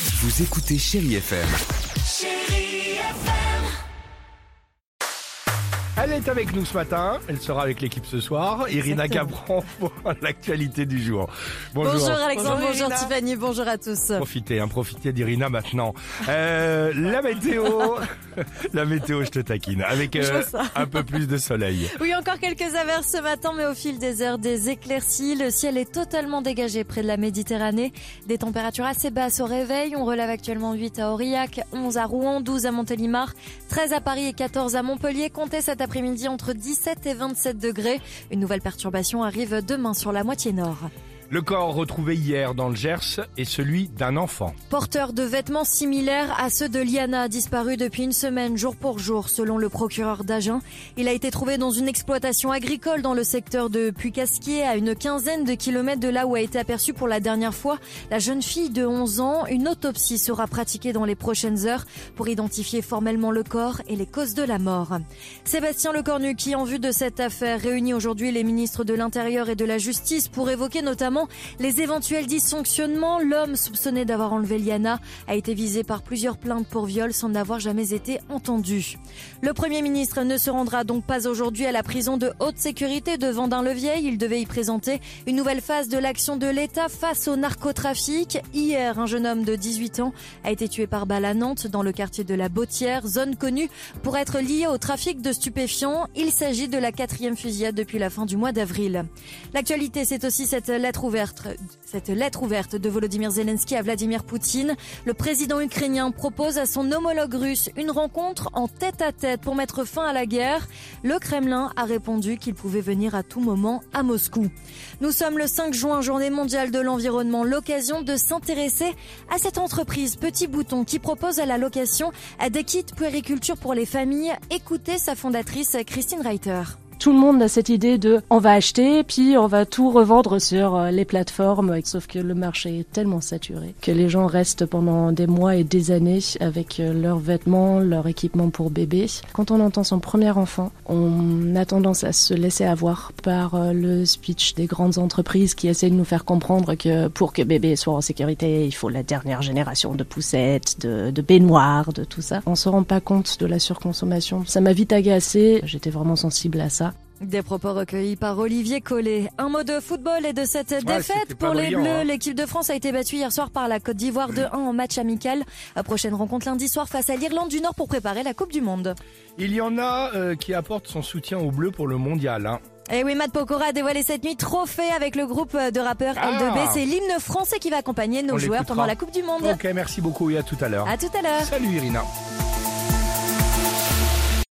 Vous écoutez Chérie FM. Chérie FM. Elle est avec nous ce matin, elle sera avec l'équipe ce soir. Irina Gabran pour l'actualité du jour. Bonjour Alexandre, bonjour Irina. Tiffany, bonjour à tous. Profitez d'Irina maintenant. La météo, je te taquine, avec un peu plus de soleil. Oui, encore quelques averses ce matin, mais au fil des heures, des éclaircies. Le ciel est totalement dégagé près de la Méditerranée. Des températures assez basses au réveil. On relève actuellement 8 à Aurillac, 11 à Rouen, 12 à Montélimar, 13 à Paris et 14 à Montpellier. Comptez cet après-midi entre 17 et 27 degrés. Une nouvelle perturbation arrive demain sur la moitié nord. Le corps retrouvé hier dans le Gers est celui d'un enfant. Porteur de vêtements similaires à ceux de Liana, disparu depuis une semaine jour pour jour, selon le procureur d'Agen. Il a été trouvé dans une exploitation agricole dans le secteur de Puy-Casquier, à une quinzaine de kilomètres de là où a été aperçue pour la dernière fois la jeune fille de 11 ans. Une autopsie sera pratiquée dans les prochaines heures pour identifier formellement le corps et les causes de la mort. Sébastien Lecornu, qui en vue de cette affaire réunit aujourd'hui les ministres de l'Intérieur et de la Justice pour évoquer notamment les éventuels dysfonctionnements. L'homme soupçonné d'avoir enlevé Liana a été visé par plusieurs plaintes pour viol sans n'avoir jamais été entendu. Le Premier ministre ne se rendra donc pas aujourd'hui à la prison de haute sécurité de Vendin-le-Vieil. Il devait y présenter une nouvelle phase de l'action de l'État face au narcotrafic. Hier, un jeune homme de 18 ans a été tué par balle à Nantes, dans le quartier de la Bautière, zone connue pour être liée au trafic de stupéfiants. Il s'agit de la 4e fusillade depuis la fin du mois d'avril. L'actualité, c'est aussi cette lettre ouverte de Volodymyr Zelensky à Vladimir Poutine. Le président ukrainien propose à son homologue russe une rencontre en tête-à-tête pour mettre fin à la guerre. Le Kremlin a répondu qu'il pouvait venir à tout moment à Moscou. Nous sommes le 5 juin, journée mondiale de l'environnement. L'occasion de s'intéresser à cette entreprise Petit Bouton qui propose à la location des kits puériculture pour les familles. Écoutez sa fondatrice Christine Reiter. Tout le monde a cette idée de on va acheter puis on va tout revendre sur les plateformes, sauf que le marché est tellement saturé que les gens restent pendant des mois et des années avec leurs vêtements, leur équipement pour bébé. Quand on entend son premier enfant, on a tendance à se laisser avoir par le speech des grandes entreprises qui essaient de nous faire comprendre que pour que bébé soit en sécurité, il faut la dernière génération de poussettes, de baignoires, de tout ça. On se rend pas compte de la surconsommation. Ça m'a vite agacée, j'étais vraiment sensible à ça. Des propos recueillis par Olivier Collet. Un mot de football et de cette défaite pour les Bleus. L'équipe de France a été battue hier soir par la Côte d'Ivoire 2-1 en match amical. Prochaine rencontre lundi soir face à l'Irlande du Nord pour préparer la Coupe du Monde. Il y en a qui apportent son soutien aux Bleus pour le mondial. Et oui, Matt Pokora a dévoilé cette nuit Trophée avec le groupe de rappeurs L2B. C'est l'hymne français qui va accompagner nos joueurs pendant la Coupe du Monde. Ok, merci beaucoup et à tout à l'heure. À tout à l'heure. Salut Irina.